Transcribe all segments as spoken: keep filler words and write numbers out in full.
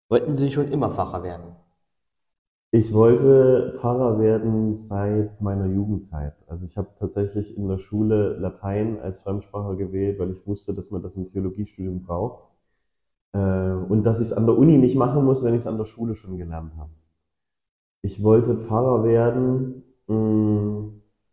Wollten Sie schon immer Pfarrer werden? Ich wollte Pfarrer werden seit meiner Jugendzeit. Also ich habe tatsächlich in der Schule Latein als Fremdsprache gewählt, weil ich wusste, dass man das im Theologiestudium braucht. Äh, und dass ich es an der Uni nicht machen muss, wenn ich es an der Schule schon gelernt habe. Ich wollte Pfarrer werden, mh,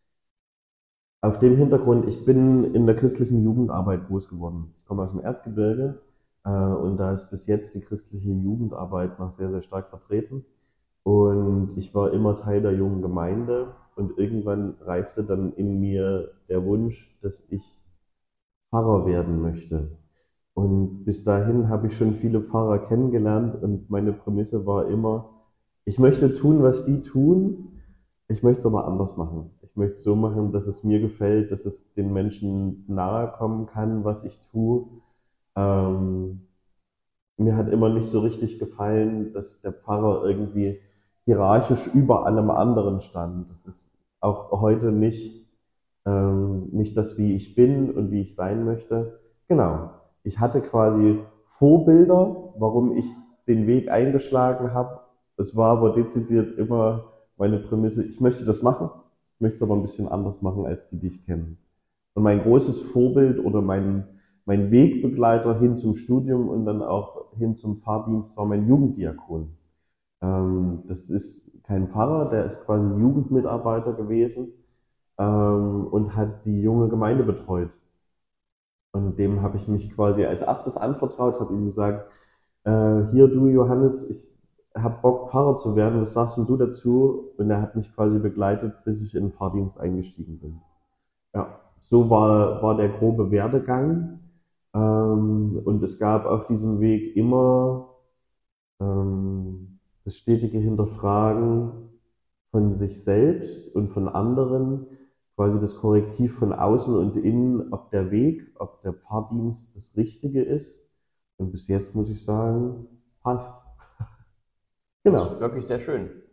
auf dem Hintergrund, ich bin in der christlichen Jugendarbeit groß geworden. Ich komme aus dem Erzgebirge, äh, und da ist bis jetzt die christliche Jugendarbeit noch sehr, sehr stark vertreten. Und ich war immer Teil der jungen Gemeinde und irgendwann reifte dann in mir der Wunsch, dass ich Pfarrer werden möchte. Und bis dahin habe ich schon viele Pfarrer kennengelernt und meine Prämisse war immer, ich möchte tun, was die tun, ich möchte es aber anders machen. Ich möchte es so machen, dass es mir gefällt, dass es den Menschen nahe kommen kann, was ich tue. Ähm, Mir hat immer nicht so richtig gefallen, dass der Pfarrer irgendwie hierarchisch über allem anderen stand. Das ist auch heute nicht, ähm, nicht das, wie ich bin und wie ich sein möchte. Genau. Ich hatte quasi Vorbilder, warum ich den Weg eingeschlagen habe. Es war aber dezidiert immer meine Prämisse, ich möchte das machen, ich möchte es aber ein bisschen anders machen als die, die ich kenne. Und mein großes Vorbild oder mein, mein Wegbegleiter hin zum Studium und dann auch hin zum Pfarrdienst war mein Jugenddiakon. Ähm, das ist kein Pfarrer, der ist quasi Jugendmitarbeiter gewesen, ähm, und hat die junge Gemeinde betreut. Und dem habe ich mich quasi als erstes anvertraut, habe ihm gesagt, äh, hier du Johannes, ich habe Bock Pfarrer zu werden, was sagst denn du dazu? Und er hat mich quasi begleitet, bis ich in den Pfarrdienst eingestiegen bin. Ja, so war, war der grobe Werdegang. Ähm, und es gab auf diesem Weg immer ähm, das stetige Hinterfragen von sich selbst und von anderen, quasi das Korrektiv von außen und innen, ob der Weg, ob der Pfarrdienst das Richtige ist. Und bis jetzt muss ich sagen, passt. Das ist Genau. wirklich sehr schön.